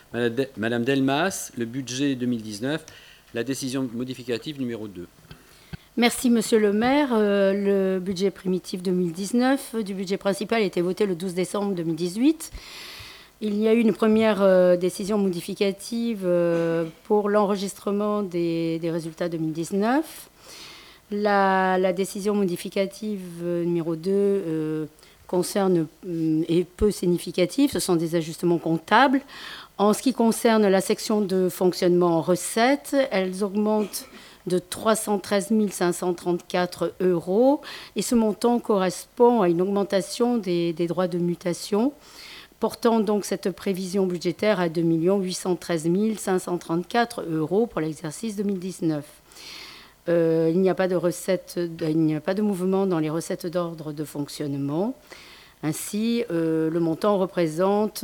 Madame Delmas, le budget 2019, la décision modificative numéro 2. Merci, Monsieur le maire. Le budget primitif 2019 du budget principal a été voté le 12 décembre 2018. Il y a eu une première décision modificative pour l'enregistrement des résultats 2019. La décision modificative numéro 2 concerne est peu significative. Ce sont des ajustements comptables. En ce qui concerne la section de fonctionnement en recettes, elles augmentent de 313 534 euros. Et ce montant correspond à une augmentation des droits de mutation, portant donc cette prévision budgétaire à 2 813 534 euros pour l'exercice 2019. Il n'y a pas de mouvement dans les recettes d'ordre de fonctionnement. Ainsi, le montant représente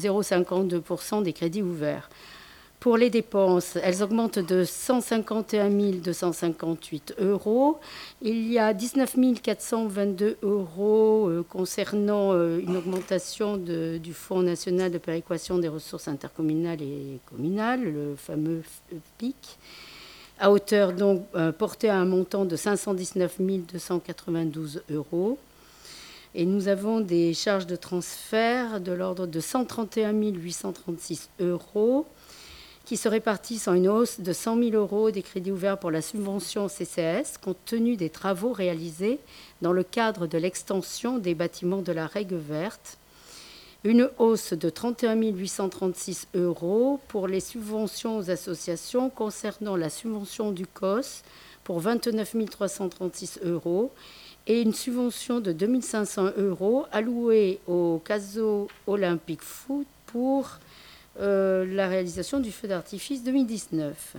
0,52% des crédits ouverts. Pour les dépenses, elles augmentent de 151 258 euros. Il y a 19 422 euros concernant une augmentation du Fonds national de péréquation des ressources intercommunales et communales, le fameux PIC, à hauteur donc porté à un montant de 519 292 euros. Et nous avons des charges de transfert de l'ordre de 131 836 euros qui se répartissent en une hausse de 100 000 euros des crédits ouverts pour la subvention CCAS, compte tenu des travaux réalisés dans le cadre de l'extension des bâtiments de la Règle verte. Une hausse de 31 836 euros pour les subventions aux associations concernant la subvention du COS pour 29 336 euros et une subvention de 2 500 euros allouée au Caso Olympique Foot pour la réalisation du feu d'artifice 2019.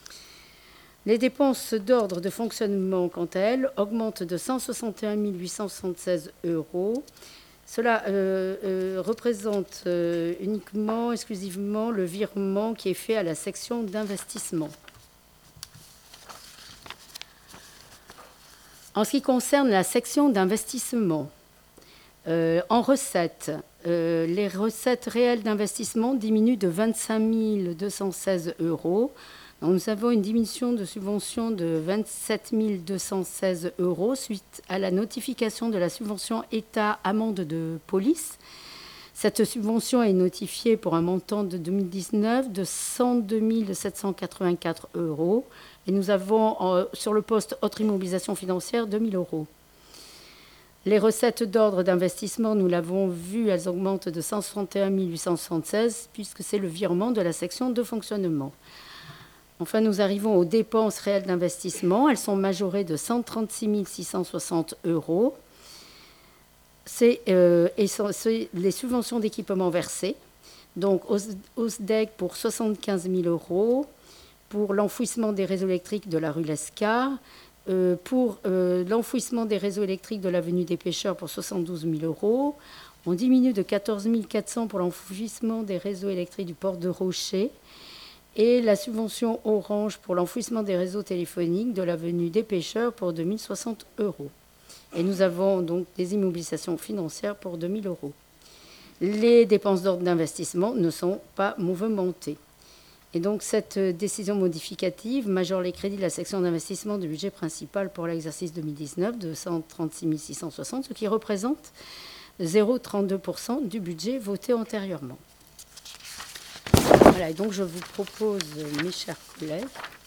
Les dépenses d'ordre de fonctionnement, quant à elles, augmentent de 161 876 euros. Cela représente exclusivement le virement qui est fait à la section d'investissement. En ce qui concerne la section d'investissement, en recettes, les recettes réelles d'investissement diminuent de 25 216 euros. Donc nous avons une diminution de subvention de 27 216 euros suite à la notification de la subvention État amende de police. Cette subvention est notifiée pour un montant de 2019 de 102 784 euros. Et nous avons sur le poste autre immobilisation financière 2 000 euros. Les recettes d'ordre d'investissement, nous l'avons vu, elles augmentent de 161 876 puisque c'est le virement de la section de fonctionnement. Enfin, nous arrivons aux dépenses réelles d'investissement. Elles sont majorées de 136 660 euros. C'est les subventions d'équipement versées. Donc, OSDEC pour 75 000 euros, pour l'enfouissement des réseaux électriques de la rue Lescar, pour l'enfouissement des réseaux électriques de l'avenue des Pêcheurs pour 72 000 euros. On diminue de 14 400 pour l'enfouissement des réseaux électriques du port de Rocher. Et la subvention Orange pour l'enfouissement des réseaux téléphoniques de l'avenue des Pêcheurs pour 2 060 euros. Et nous avons donc des immobilisations financières pour 2 000 euros. Les dépenses d'ordre d'investissement ne sont pas mouvementées. Et donc cette décision modificative majore les crédits de la section d'investissement du budget principal pour l'exercice 2019 de 136 660, ce qui représente 0,32% du budget voté antérieurement. Voilà, et donc je vous propose, mes chers collègues,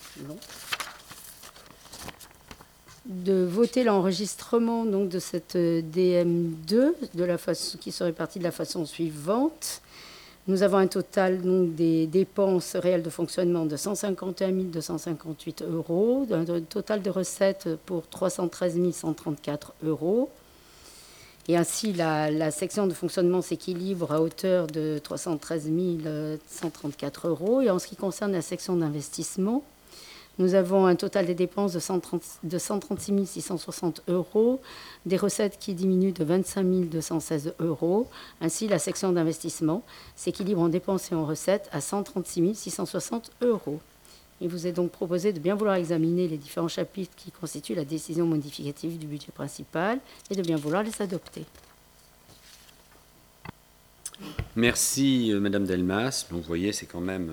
de voter l'enregistrement donc, de cette DM2 qui serait partie de la façon suivante. Nous avons un total donc, des dépenses réelles de fonctionnement de 151 258 euros, un total de recettes pour 313 134 euros. Et ainsi, la section de fonctionnement s'équilibre à hauteur de 313 134 euros. Et en ce qui concerne la section d'investissement, nous avons un total des dépenses de 136 660 euros, des recettes qui diminuent de 25 216 euros. Ainsi, la section d'investissement s'équilibre en dépenses et en recettes à 136 660 euros. Il vous est donc proposé de bien vouloir examiner les différents chapitres qui constituent la décision modificative du budget principal et de bien vouloir les adopter. Merci, Madame Delmas. Donc, vous voyez, c'est quand même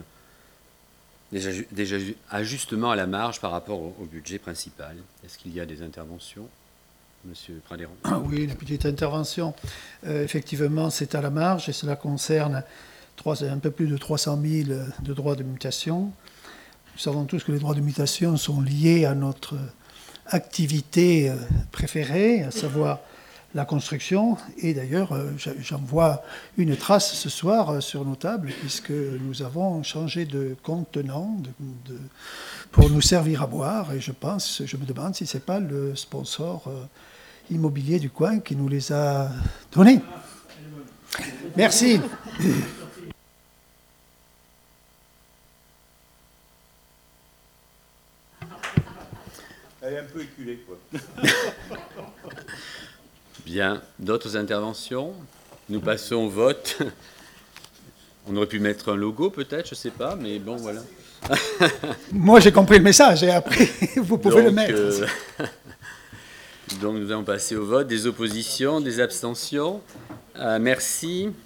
des ajustements à la marge par rapport au budget principal. Est-ce qu'il y a des interventions, Monsieur Pradéron? Oui, une petite intervention. Effectivement, c'est à la marge et cela concerne un peu plus de 300 000 de droits de mutation. Nous savons tous que les droits de mutation sont liés à notre activité préférée, à savoir la construction. Et d'ailleurs, j'en vois une trace ce soir sur nos tables, puisque nous avons changé de contenant pour nous servir à boire. Et je me demande si ce n'est pas le sponsor immobilier du coin qui nous les a donnés. Merci. Elle est un peu éculée, quoi. Bien. D'autres interventions? Nous passons au vote. On aurait pu mettre un logo, peut-être, je ne sais pas, mais bon, voilà. Moi, j'ai compris le message et après, vous pouvez le mettre. Donc, nous allons passer au vote. Des oppositions, des abstentions. Merci.